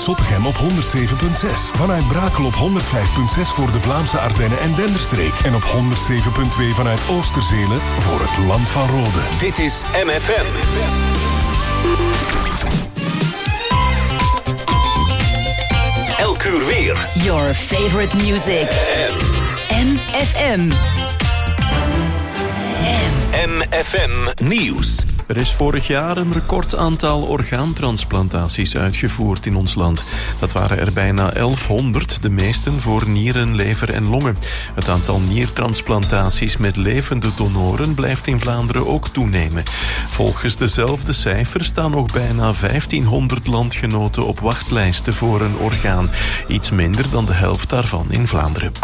Zottegem op 107.6. Vanuit Brakel op 105.6 voor de Vlaamse Ardennen en Denderstreek. En op 107.2 vanuit Oosterzele voor het Land van Rode. Dit is MFM. Elk uur weer. Your favorite music. MFM. MFM Nieuws. Er is vorig jaar een recordaantal orgaantransplantaties uitgevoerd in ons land. Dat waren er bijna 1100, de meesten voor nieren, lever en longen. Het aantal niertransplantaties met levende donoren blijft in Vlaanderen ook toenemen. Volgens dezelfde cijfers staan nog bijna 1500 landgenoten op wachtlijsten voor een orgaan. Iets minder dan de helft daarvan in Vlaanderen.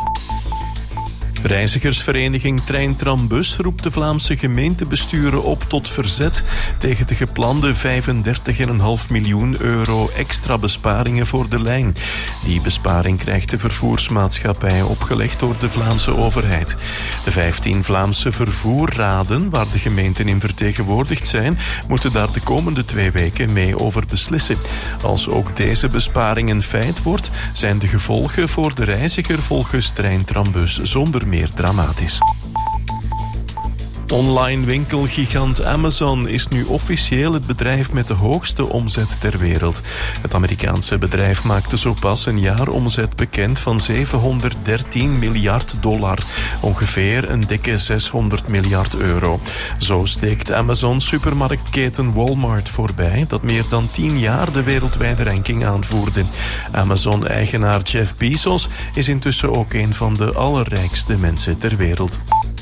Reizigersvereniging Trein Tram Bus roept de Vlaamse gemeentebesturen op tot verzet tegen de geplande 35,5 miljoen euro extra besparingen voor de lijn. Die besparing krijgt de vervoersmaatschappij opgelegd door de Vlaamse overheid. De 15 Vlaamse vervoerraden, waar de gemeenten in vertegenwoordigd zijn, moeten daar de komende 2 weken mee over beslissen. Als ook deze besparing een feit wordt, zijn de gevolgen voor de reiziger volgens Trein Tram Bus zonder meer dramatisch. Online winkelgigant Amazon is nu officieel het bedrijf met de hoogste omzet ter wereld. Het Amerikaanse bedrijf maakte zo pas een jaaromzet bekend van $713 miljard. Ongeveer een dikke 600 miljard euro. Zo steekt Amazon supermarktketen Walmart voorbij, dat meer dan 10 jaar de wereldwijde ranking aanvoerde. Amazon-eigenaar Jeff Bezos is intussen ook een van de allerrijkste mensen ter wereld.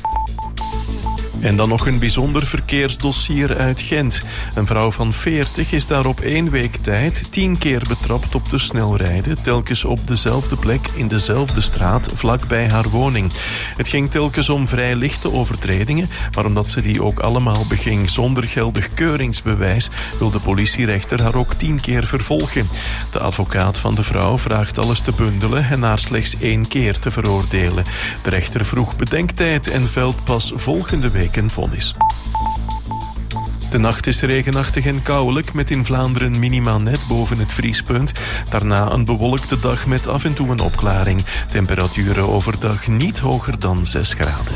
En dan nog een bijzonder verkeersdossier uit Gent. Een vrouw van 40 is daar op 1 week tijd 10 keer betrapt op te snel rijden, telkens op dezelfde plek in dezelfde straat vlakbij haar woning. Het ging telkens om vrij lichte overtredingen, maar omdat ze die ook allemaal beging zonder geldig keuringsbewijs, wil de politierechter haar ook 10 keer vervolgen. De advocaat van de vrouw vraagt alles te bundelen en haar slechts 1 keer te veroordelen. De rechter vroeg bedenktijd en velt pas volgende week een vonnis. De nacht is regenachtig en kouwelijk, met in Vlaanderen minima net boven het vriespunt. Daarna een bewolkte dag met af en toe een opklaring. Temperaturen overdag niet hoger dan 6 graden.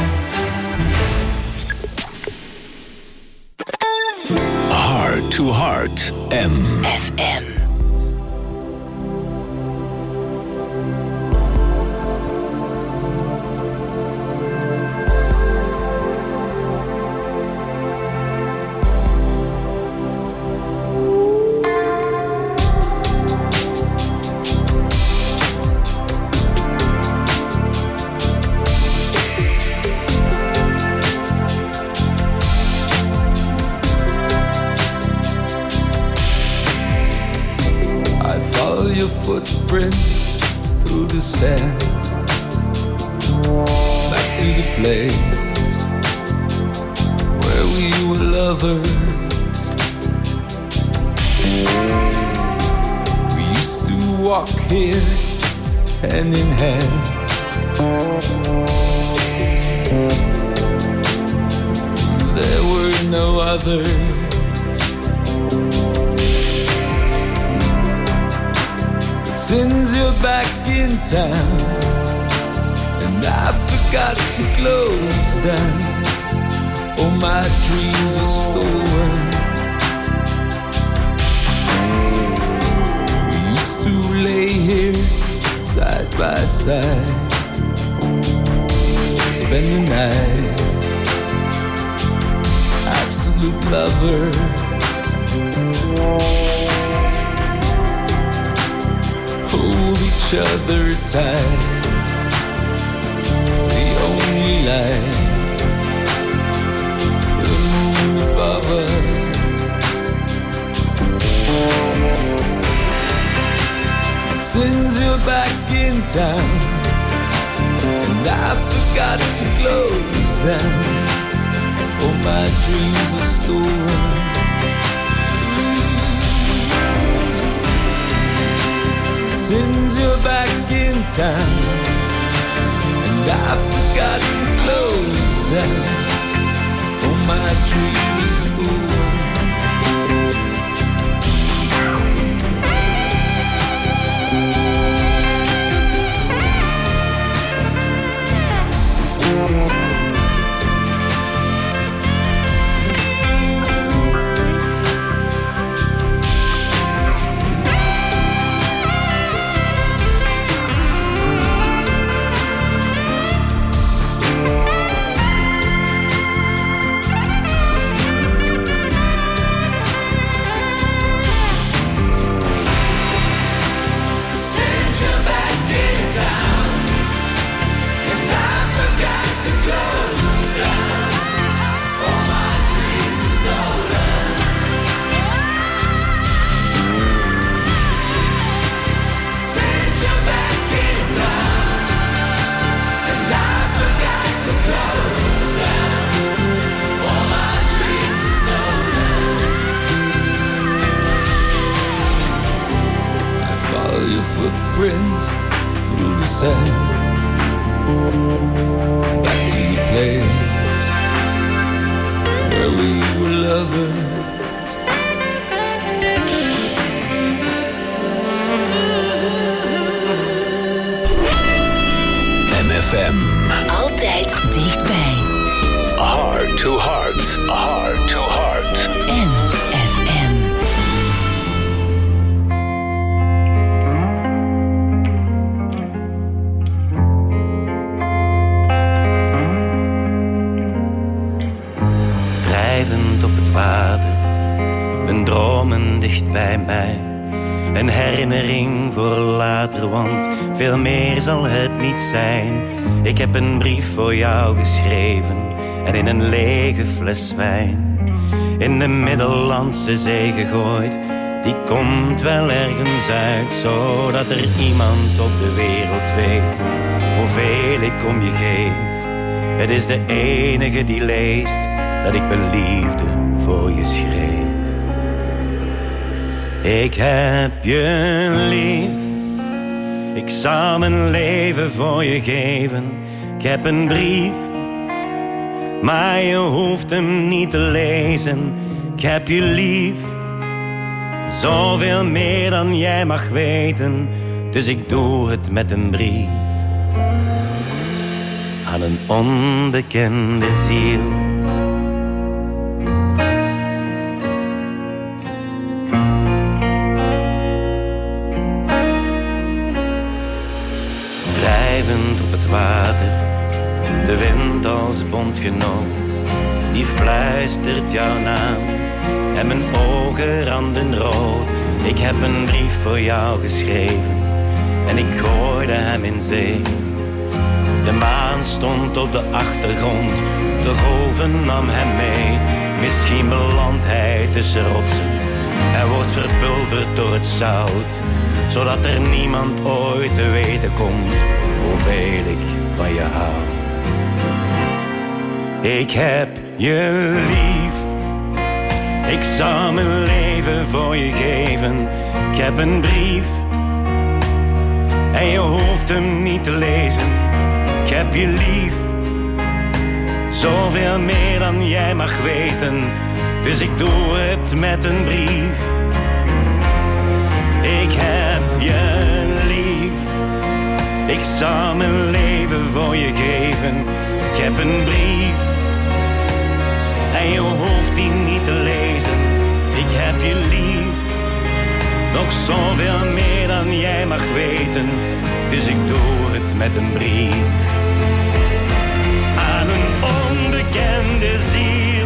Heart to Heart. FM. Footprints through the sand, back to the place where we were lovers. We used to walk here hand in hand. There were no others. Since you're back in town and I forgot to close down, all my dreams are stolen. We used to lay here side by side, spend the night, absolute lovers. Hold each other tight, the only light, the moon above us. Since you're back in town and I forgot to close down, all my dreams are stolen. Since you're back in town and I forgot to close down, all my dreams are stolen. winds through the sand. Back to the place where we were lovers. MFM. Altijd dichtbij. Heart to heart. Heart to heart. MFM. Drijvend op het water, mijn dromen dicht bij mij. Een herinnering voor later, want veel meer zal het niet zijn. Ik heb een brief voor jou geschreven en in een lege fles wijn in de Middellandse Zee gegooid. Die komt wel ergens uit, zodat er iemand op de wereld weet hoeveel ik om je geef. Het is de enige die leest dat ik mijn liefde voor je schreef. Ik heb je lief, ik zal mijn leven voor je geven. Ik heb een brief, maar je hoeft hem niet te lezen. Ik heb je lief, zoveel meer dan jij mag weten. Dus ik doe het met een brief aan een onbekende ziel. Drijvend op het water, de wind als bondgenoot, die fluistert jouw naam en mijn ogen randen rood. Ik heb een brief voor jou geschreven en ik gooide hem in zee. De maan stond op de achtergrond, de golven nam hem mee. Misschien belandt hij tussen rotsen en wordt verpulverd door het zout, zodat er niemand ooit te weten komt hoeveel ik van je hou. Ik heb je lief, ik zal mijn leven voor je geven. Ik heb een brief en je hoeft hem niet te lezen. Ik heb je lief, zoveel meer dan jij mag weten. Dus ik doe het met een brief. Ik heb je lief, ik zal mijn leven voor je geven. Ik heb een brief en je hoeft die niet te lezen. Ik heb je lief, nog zoveel meer dan jij mag weten. Dus ik doe het met een brief aan een onbekende ziel.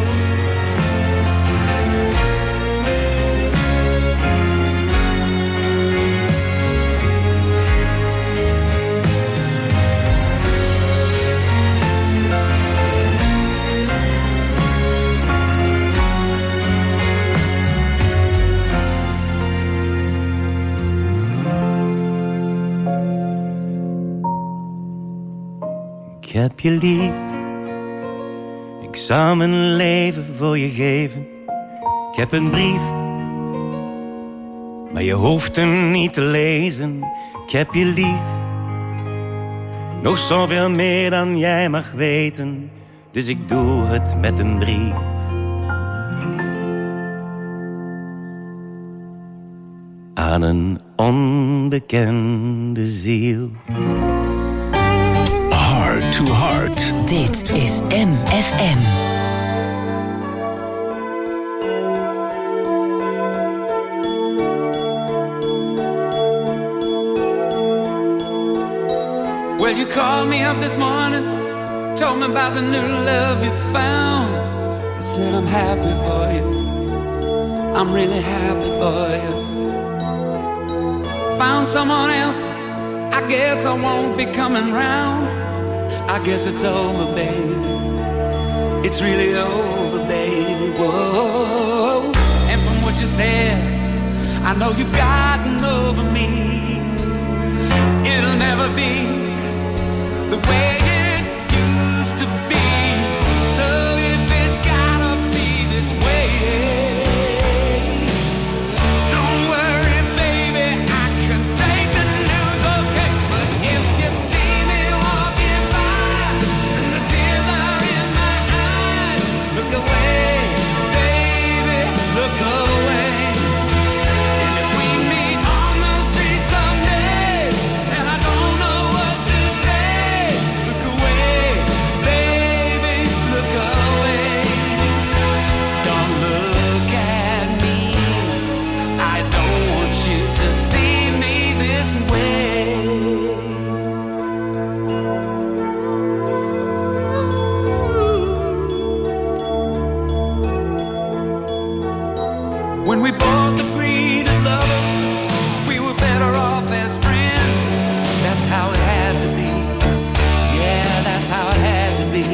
Ik heb je lief, ik zal mijn leven voor je geven. Ik heb een brief, maar je hoeft hem niet te lezen. Ik heb je lief, nog zoveel meer dan jij mag weten. Dus ik doe het met een brief aan een onbekende ziel. Heart to heart. Dit is MFM. Well, you called me up this morning, told me about the new love you found. I said I'm happy for you, I'm really happy for you. Found someone else, I guess I won't be coming round. I guess it's over, baby, it's really over, baby, whoa. And from what you said, I know you've gotten over me. It'll never be the way it used to be. So if it's gotta be this way, don't worry, baby, I can take the news, okay? both agreed as lovers we were better off as friends. That's how it had to be. Yeah, that's how it had to be.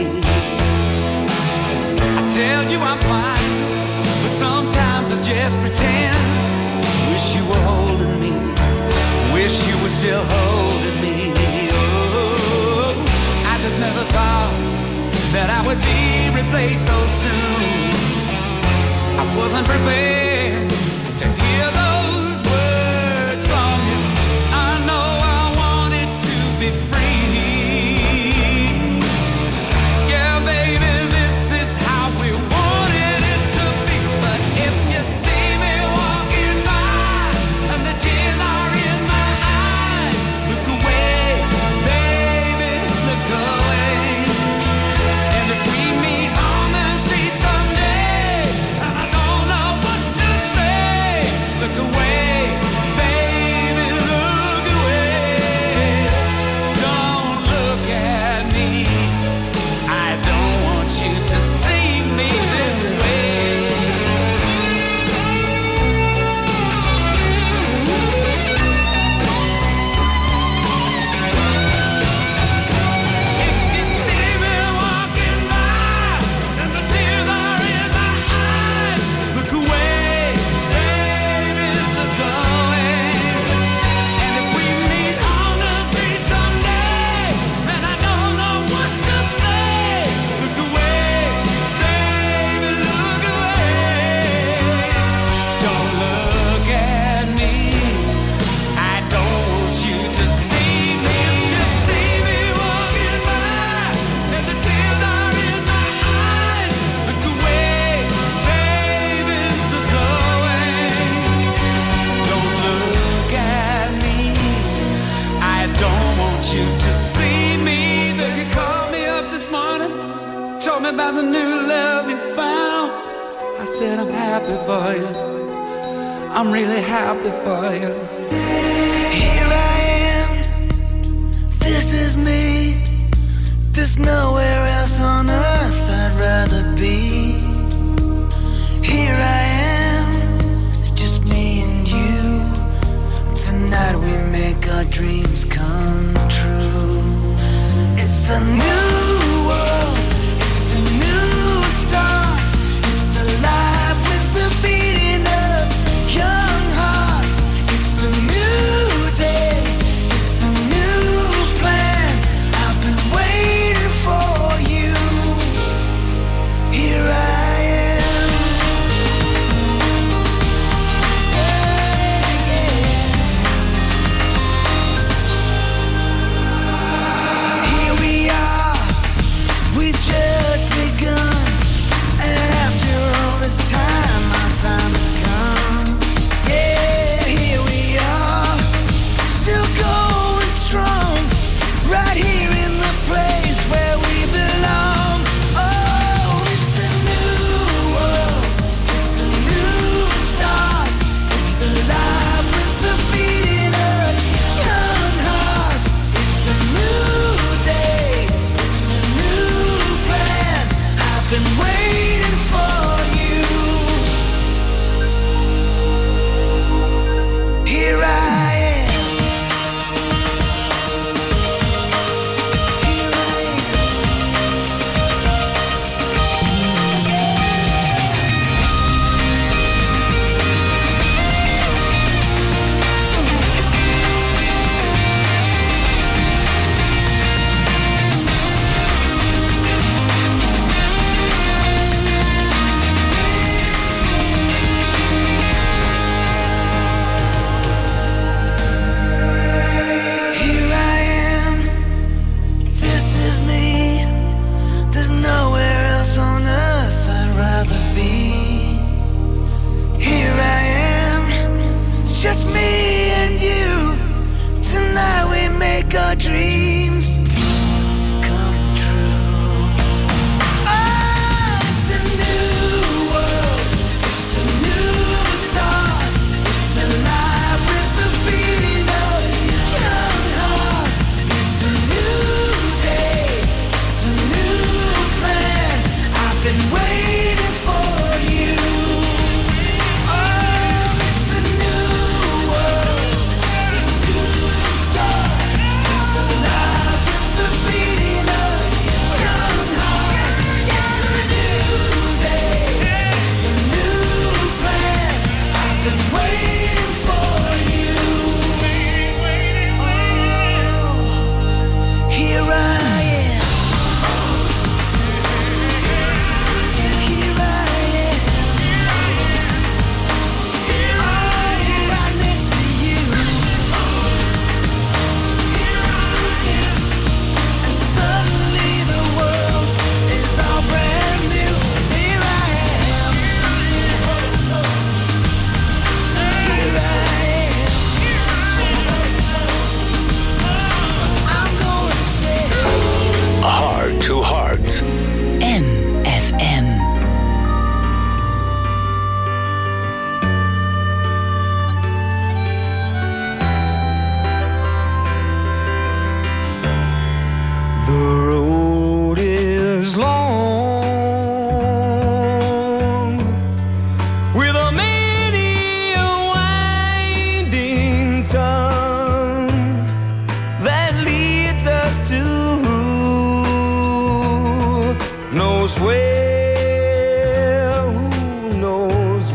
I tell you I'm fine, but sometimes I just pretend. Wish you were holding me, wish you were still holding me. Oh, I just never thought that I would be replaced so soon. I wasn't prepared to hear those words from you. I know I wanted to be free. Yeah, baby, this is how we wanted it to be. But if you see me walking by and the tears are in my eyes, look away, baby, look away. And if we meet on the street someday and I don't know what to say, look away, baby, look away. Don't look at me, I don't want you to see me this way. If you see me walking by and the tears are in my eyes, look away, baby, look away. And if we meet on the street someday and I don't know what to say, look away, baby, look away. Don't look at me, I don't want you to see me. If you see me walking by and the tears are in my eyes, look away, baby, look away. Don't look at me, I don't want you to see me. You called me up this morning, told me about the new love you found. I said I'm happy for you, I'm really happy for you. Here I am, this is me. There's nowhere else on earth I'd rather be. Here I am, it's just me and you. Tonight we make our dreams come true. It's a new world, it's a new start. It's alive with the beating of young hearts. It's a new day, it's a new plan. I've been waiting for you. Here I am. somewhere, who knows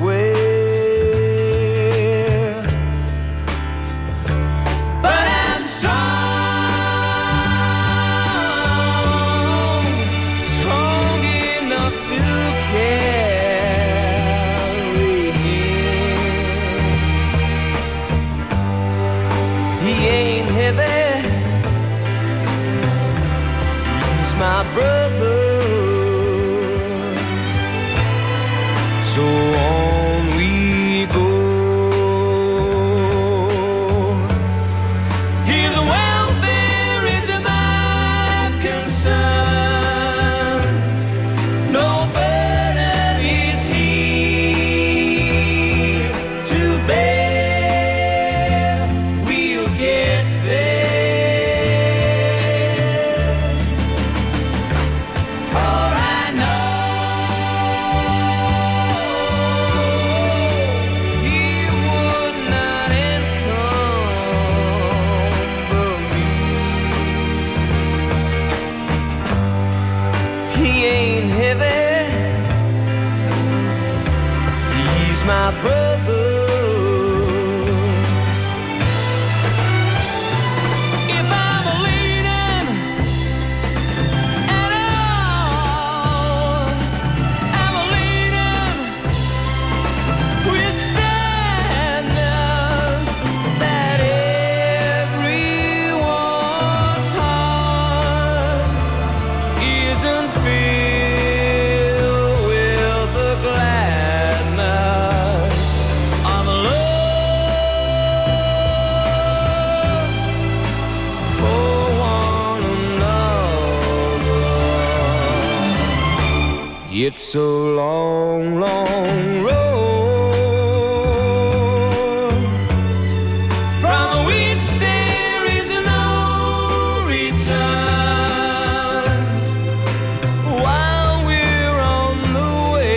where. But I'm strong, strong enough to carry him. He ain't heavy, he's my brother. So on we go. His welfare is my concern. No burden is he to bear. We'll get there. For I know he would not encumber me. He ain't heavy, he's my brother. If I'm leaning at all, I'm leaning with sadness that everyone's heart isn't filled with the gladness of love for one another. It's a long, long road from which there is no return. While we're on the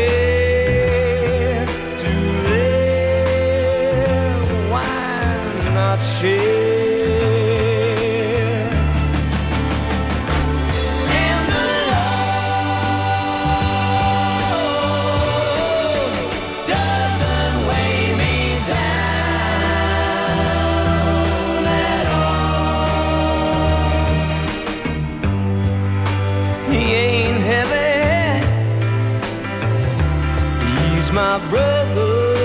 way to there, why not share? And the love doesn't weigh me down at all. He ain't heavy, he's my brother.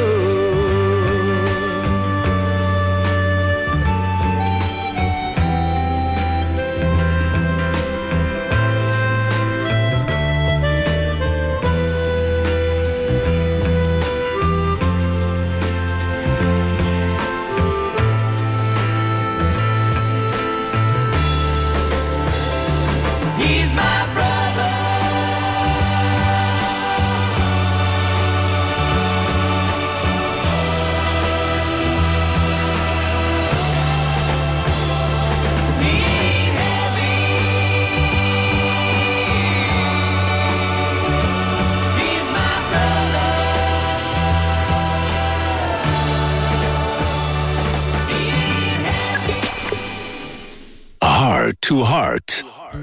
He's my brother. He ain't heavy, he's my brother. He ain't heavy. Heart to Heart.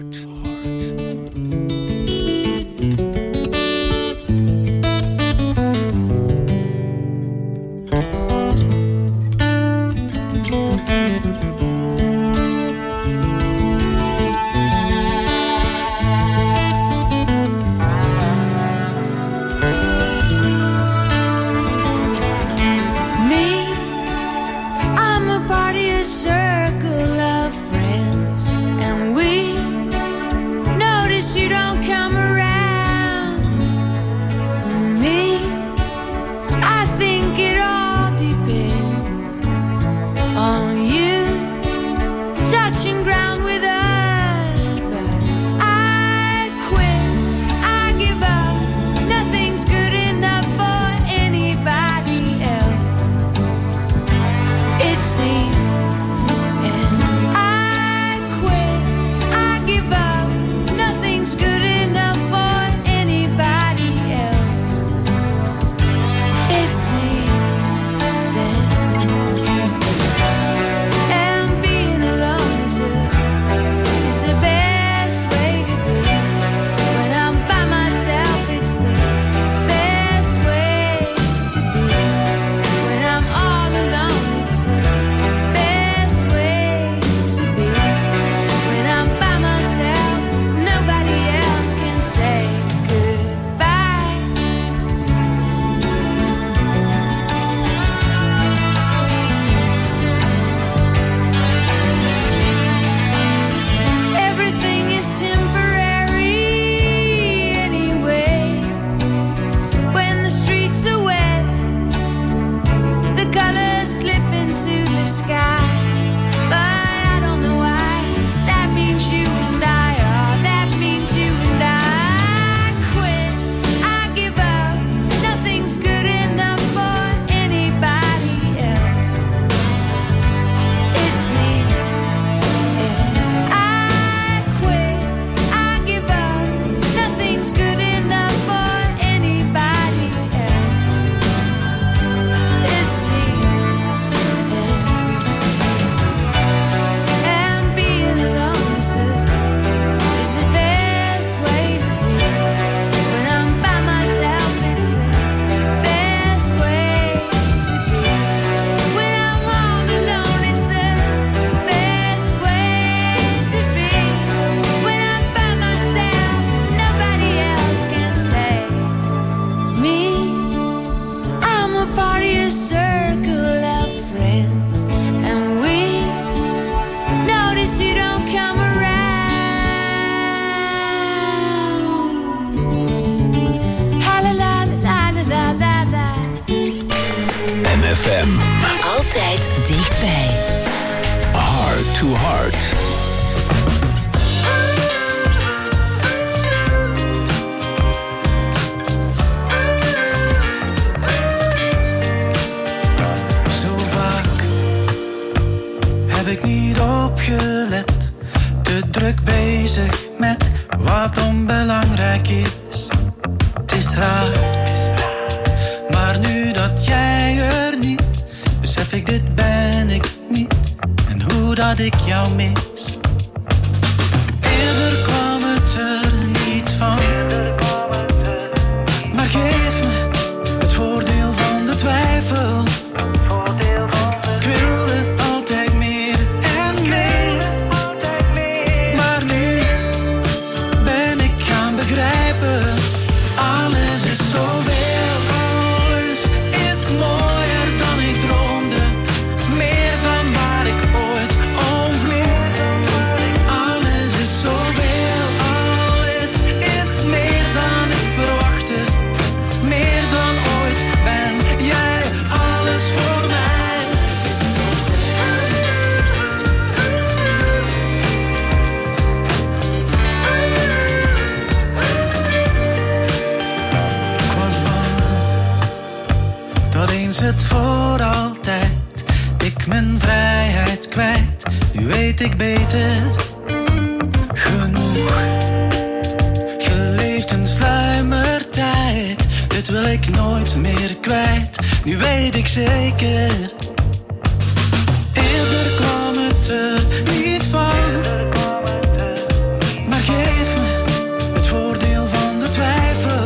Me, I'm a part of your circle of friends, and we Altijd dichtbij. Heart to Heart. Zo vaak heb ik niet opgelet. Te druk bezig met wat onbelangrijk is. Het is raar. Maar nu dat jij er niet, besef ik dit ben ik niet. En hoe dat ik jou mis. Eerder kwam het er niet van. Maar geef me het voordeel van de twijfel. Ik wilde altijd meer en meer. Maar nu ben ik gaan begrijpen. Alles is zoveel. Het voor altijd, ik mijn vrijheid kwijt. Nu weet ik beter genoeg. Geleefd in sluimertijd, dit wil ik nooit meer kwijt. Nu weet ik zeker. Eerder kwam het er niet van. Maar geef me het voordeel van de twijfel.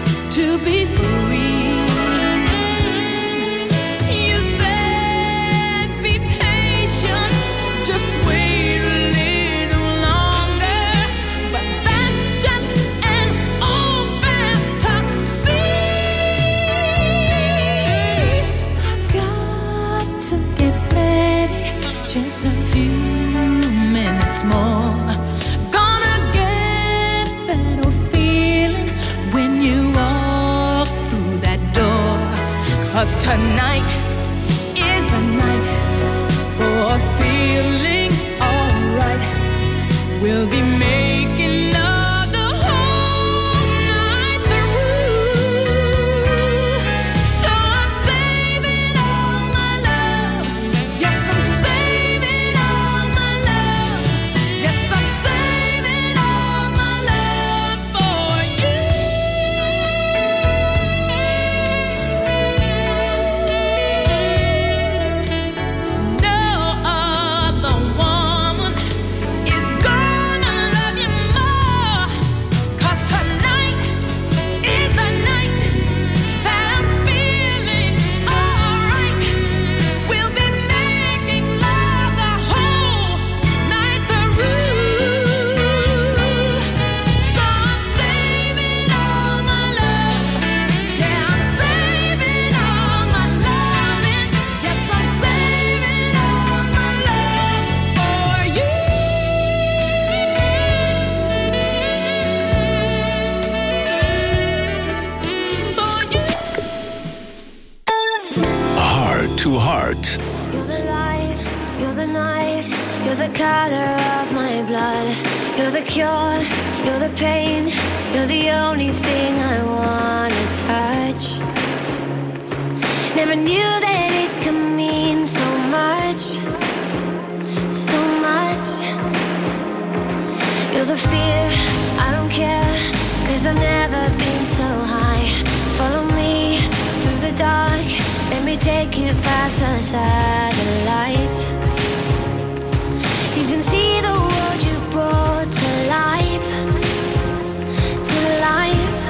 You say 'cause tonight is the night for feeling alright. We'll be making love the whole night through. So I'm saving all my love. Yes, I'm saving all my love. Yes, I'm saving all my love for you. No other woman is gonna love you more, 'cause tonight is the night that I'm feeling alright. We'll be making love the whole night through. So I'm saving all my love. Yeah, I'm saving all my loving. Yes, I'm saving all my love for you. For you. Heart to Heart. You're the light, you're the night, you're the color of my blood. You're the cure, you're the pain, you're the only thing I wanna touch. Never knew that it could mean so much, so much. You're the fear, I don't care, 'cause I've never been so high. Follow me through the dark, let me take you past the satellites. You can see the world you brought to life, to life.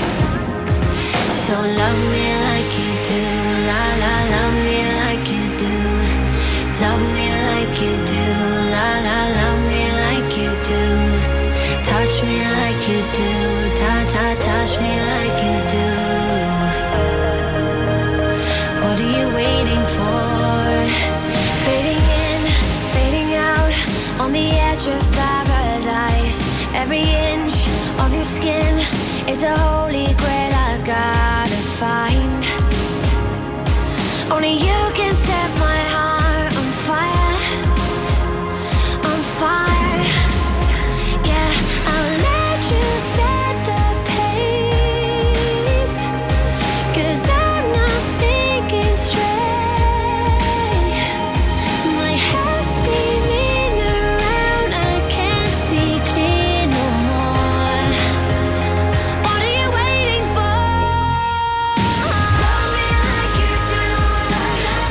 So love me like you do, la la, love me like you do. Love me like you do, la la, love me like you do. Touch me like you do, ta ta, touch me like you do. What are you waiting for? Fading in, fading out, on the edge of paradise. Every inch of your skin is a holy grail I've gotta find. Only you can set my heart on fire, on fire. Yeah, I'll let you set the pace, 'cause I'm not thinking straight. My head's spinning around, I can't see clear no more. What are you waiting for? Love me like you do, la la,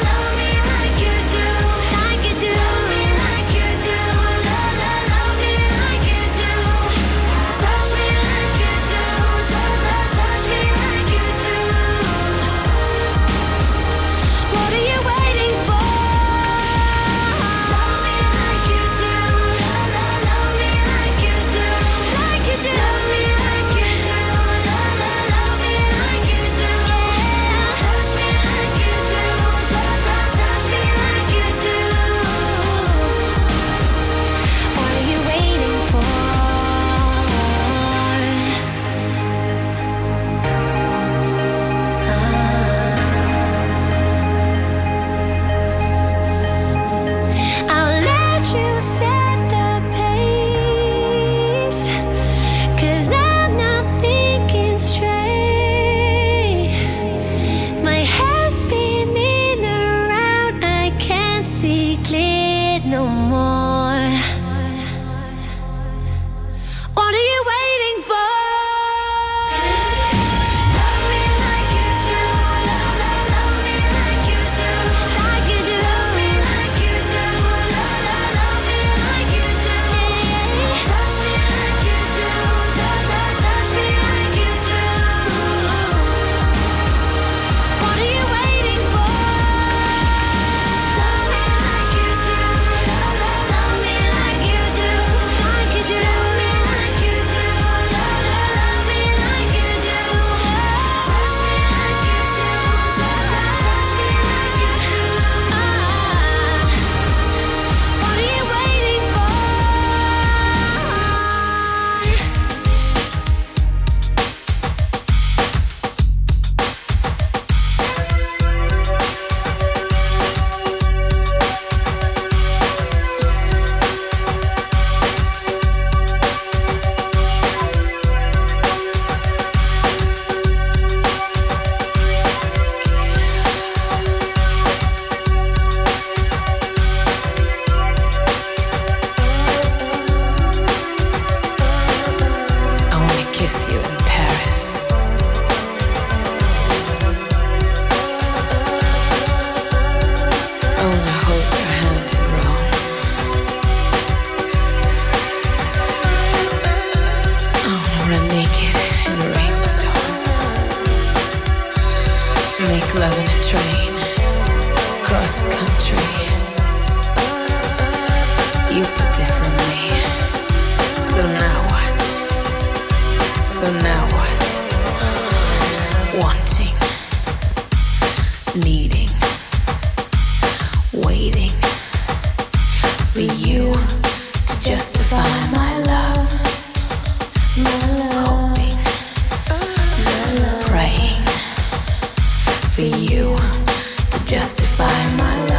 So now what? So now what? Wanting, needing, waiting for you to justify my love. Hoping, praying for you to justify my love.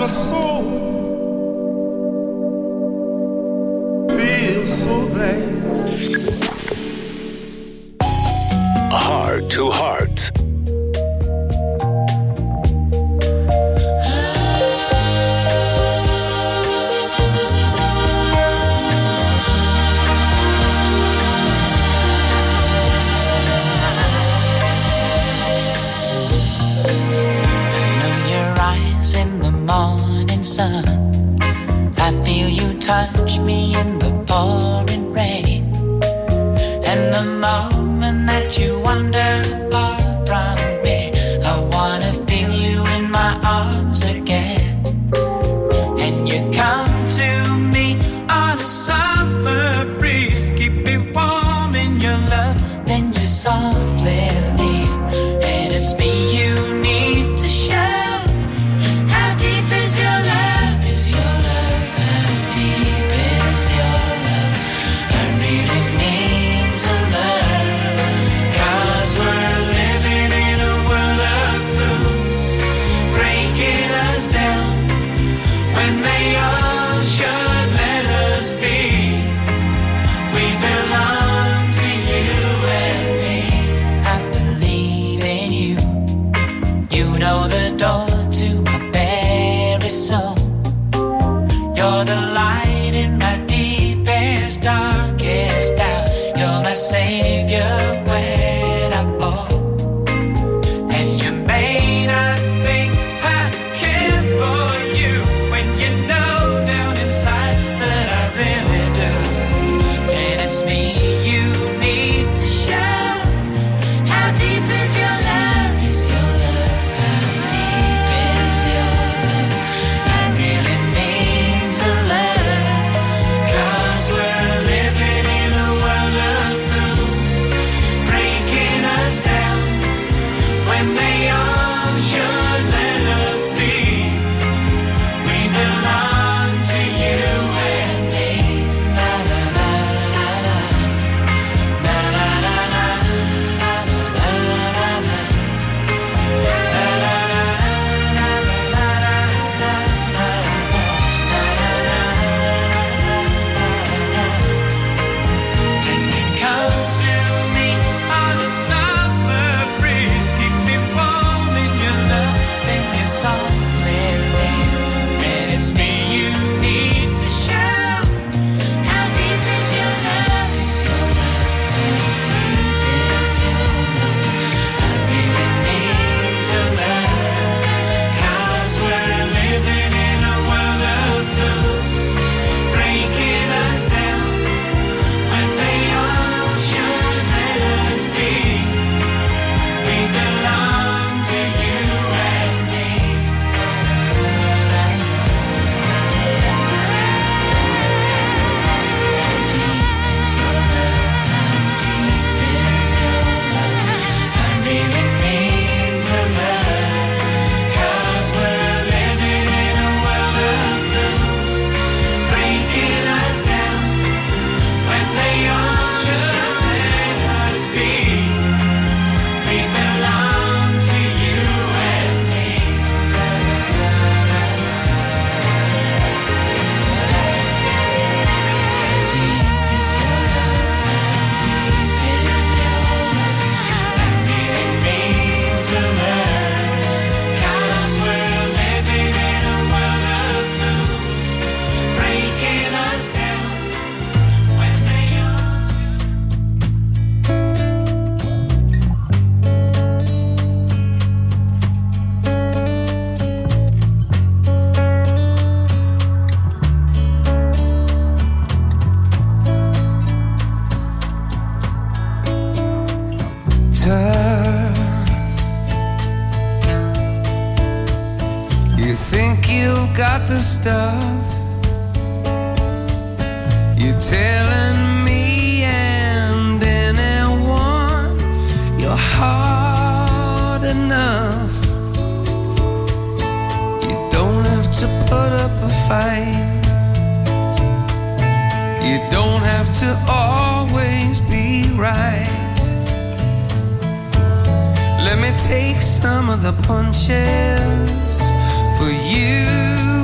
my soul feels so bad. Heart to Heart. Morning sun, I feel you touch me in the pouring rain. And the moment that you wander far from me, I wanna feel you in my arms again. And you come to me on a summer breeze, keep me warm in your love, then you softly leave. And it's me you need to show. You're the light in my deepest, darkest doubt. You're my savior when I fall. And you may not think I care for you when you know down inside that I really do. And it's me you need to show. How deep is your love? Is your love? How deep is your love? I really need to learn, 'cause we're living in a world of fools, breaking us down when they all should let us be. We belong to you and me. Na na na na na, na na na na, na na na na. Then you come to me on a summer breeze, keep me warm in your love, then you softly leave. And it's me you need to show. How deep is your love? Is your love? How deep is your love? I really need to learn, 'cause we're living in a world of fools, breaking us down when they all should let us be. We belong to you and me. How deep is your love? How deep is your love? I really need to learn, 'cause we're living in a world of fools, breaking us down when they all should let us be. We belong to you and me. You think you've got the stuff, you're telling me and anyone you're hard enough. You don't have to put up a fight, you don't have to always be right. Let me take some of the punches for you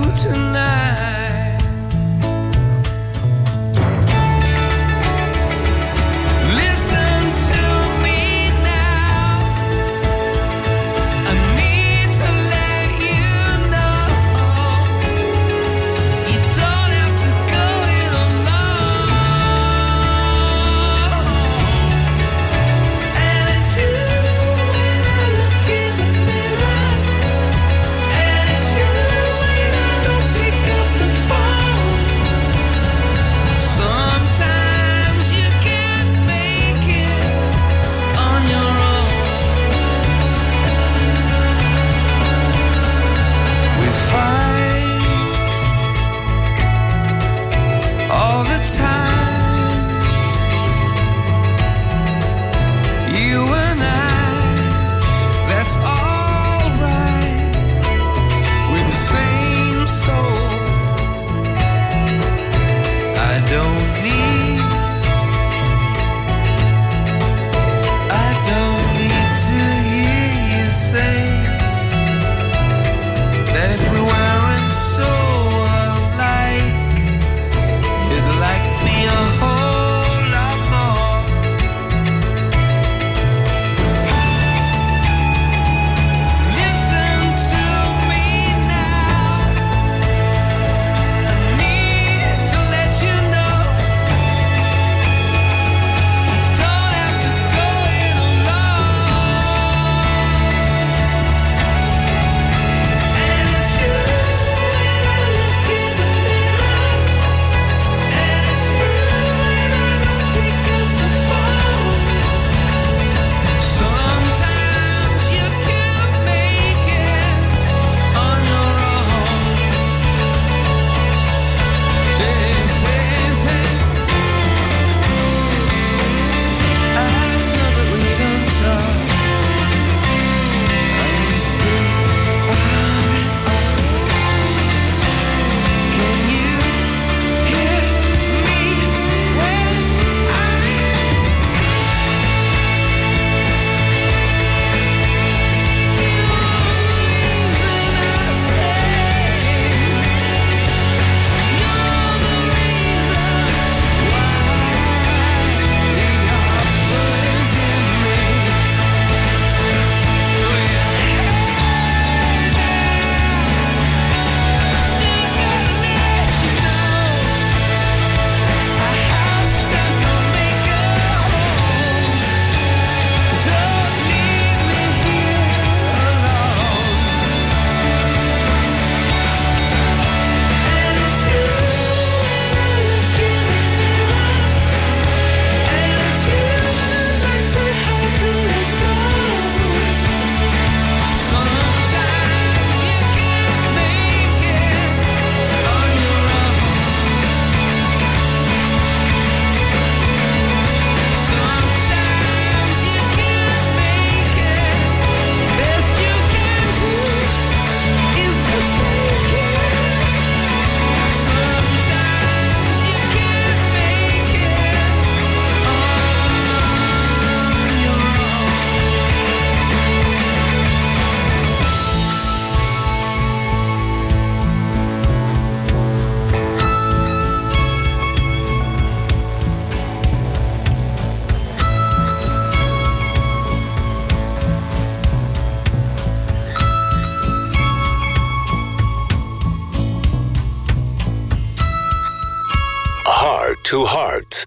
to Heart.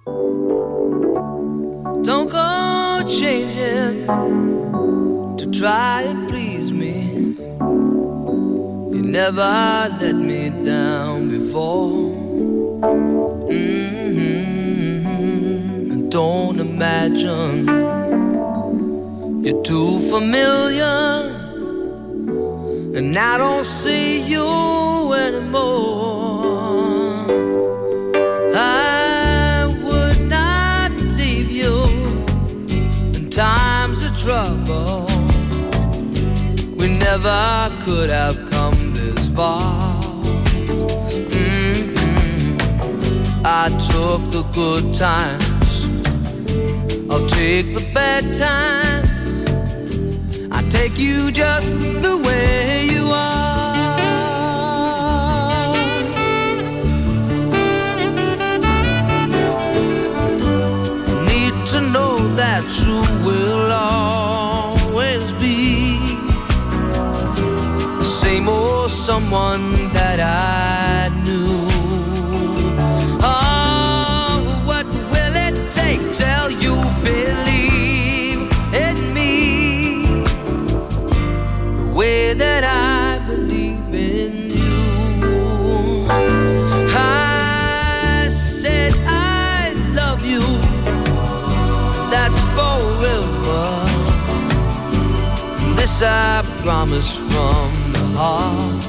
Don't go changing to try and please me. You never let me down before. Don't imagine you're too familiar, and I don't see you anymore. I would not leave you in times of trouble. We never could have come this far. I took the good times, I'll take the bad times. I take you just the way you are. Need to know that you will always be the same old someone that I knew. Till you believe in me the way that I believe in you. I said I love you, that's forever. This I promise from the heart.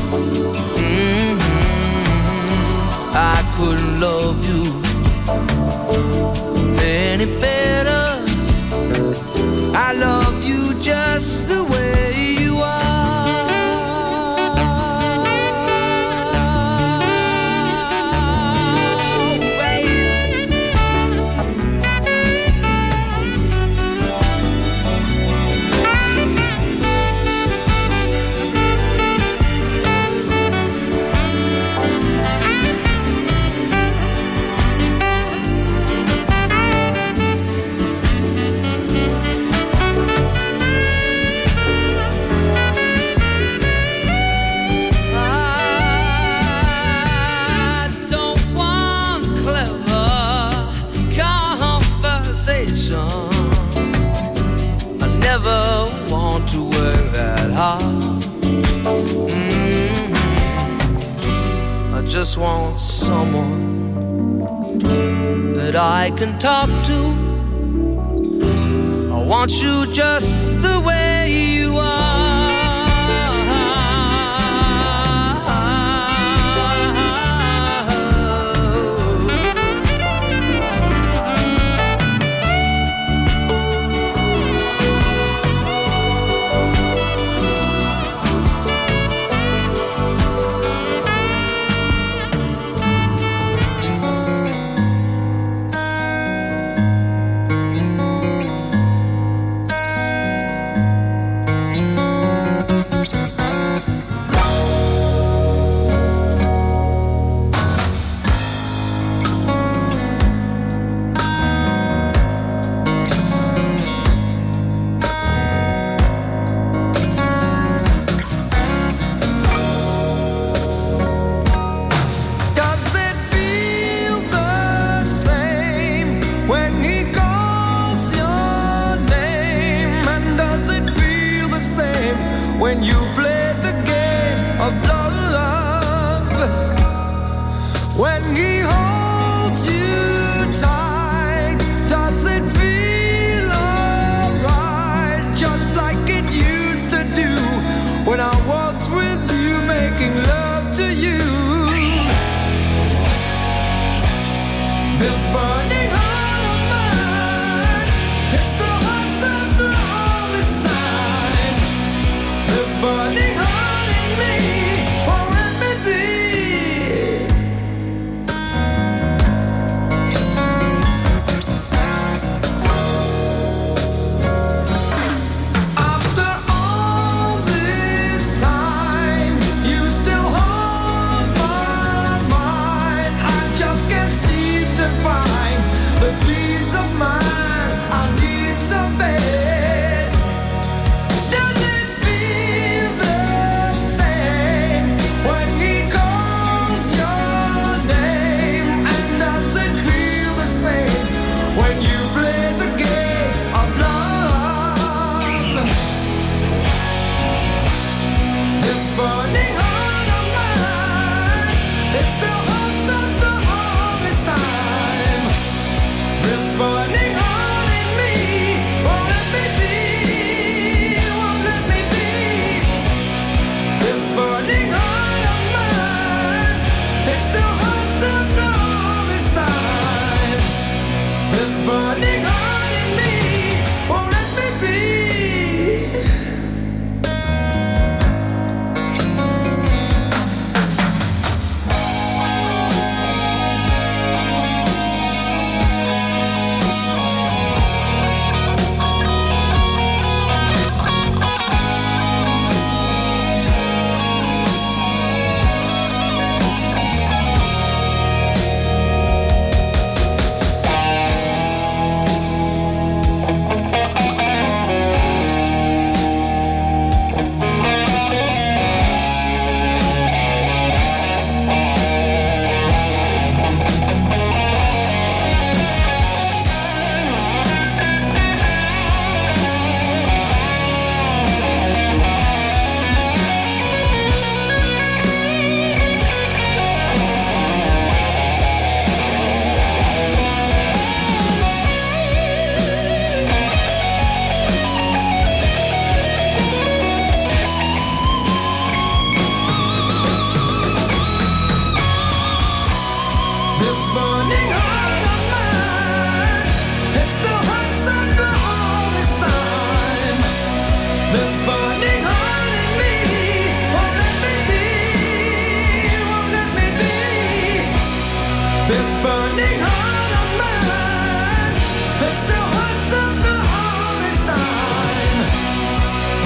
I couldn't love you any better. I love you just the way you are. I just want someone that I can talk to. I want you just the way you are. When you play the game of love, when he holds you tight, does it feel alright? Just like it used to do when I was with you, making love to you. This burning heart of mine, it's the heart's after all this time. This burning heart in me, won't let me be.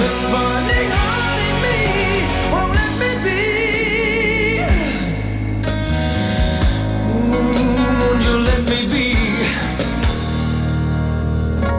It's burning hot.